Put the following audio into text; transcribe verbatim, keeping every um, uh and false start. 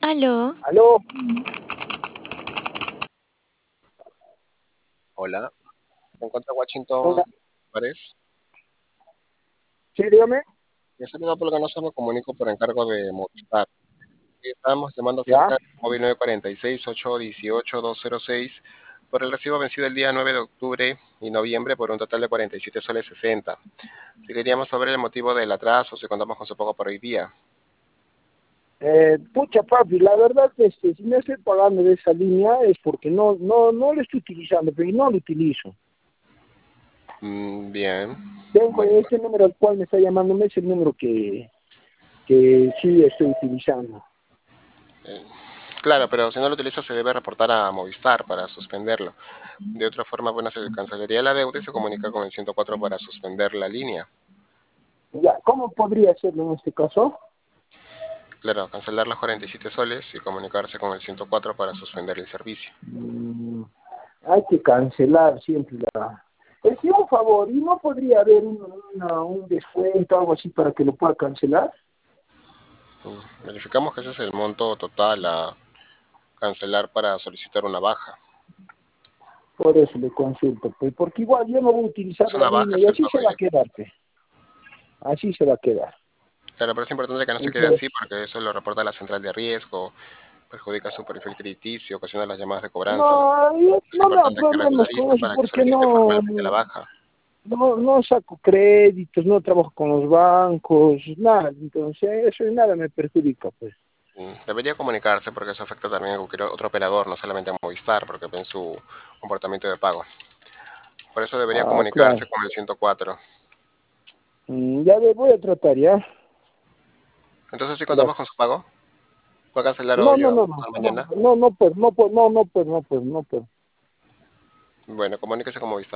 Aló, Aló, Hola, se encuentra Washington hola, Juárez. sí, dígame, Me saluda porque no se me comunico por encargo de Movistar. Y estábamos llamando ya. acerca del móvil nueve cuatro seis, ocho uno ocho, dos cero seis por el recibo vencido el día nueve de octubre y noviembre por un total de cuarenta y siete soles sesenta. Si queríamos saber el motivo del atraso, si contamos con su pago por hoy día. Eh, pucha, papi, la verdad, este, si me estoy pagando de esa línea es porque no, no, no lo estoy utilizando, pero no lo utilizo. Mm, bien, Tengo bueno, este número al cual me está llamando, es el número que, que sí estoy utilizando. eh, claro, pero si no lo utiliza se debe reportar a Movistar para suspenderlo. De otra forma, bueno, se cancelaría la deuda y se comunica con el ciento cuatro para suspender la línea. Ya, ¿cómo podría hacerlo en este caso? Claro, cancelar los cuarenta y siete soles y comunicarse con el ciento cuatro para suspender el servicio. Mm, hay que cancelar siempre la... Es que un favor, ¿y no podría haber un, una- un descuento o algo así para que lo pueda cancelar? Mm, Verificamos que ese es el monto total a cancelar para solicitar una baja. Por eso le consulto, pues, porque igual yo no voy a utilizar Es la una baja, línea y es el así pago se va a directo. quedar, pues. Así se va a quedar. Claro, pero es importante que no se quede Entonces, así porque eso lo reporta la central de riesgo, perjudica su perfil crediticio, ocasiona las llamadas de cobranza. no, yo Es no me da importante que problemas con regularice eso para que porque solicite no, formalmente la baja. no, no saco créditos, no trabajo con los bancos, nada. Entonces, eso y nada me perjudica, pues. Mm, Debería comunicarse porque eso afecta también a cualquier otro operador, no solamente a Movistar, porque ven su comportamiento de pago. Por eso debería Ah, claro. comunicarse con el ciento cuatro. Mm, ya le voy a tratar, ¿ya? Entonces, si contamos con Gracias. su pago, ¿va a cancelar No, hoy no, o no, no, no, mañana? no, no, pues, no, pues, no, no, pues, no, pues, no, pues. Bueno, comuníquese con Movistar.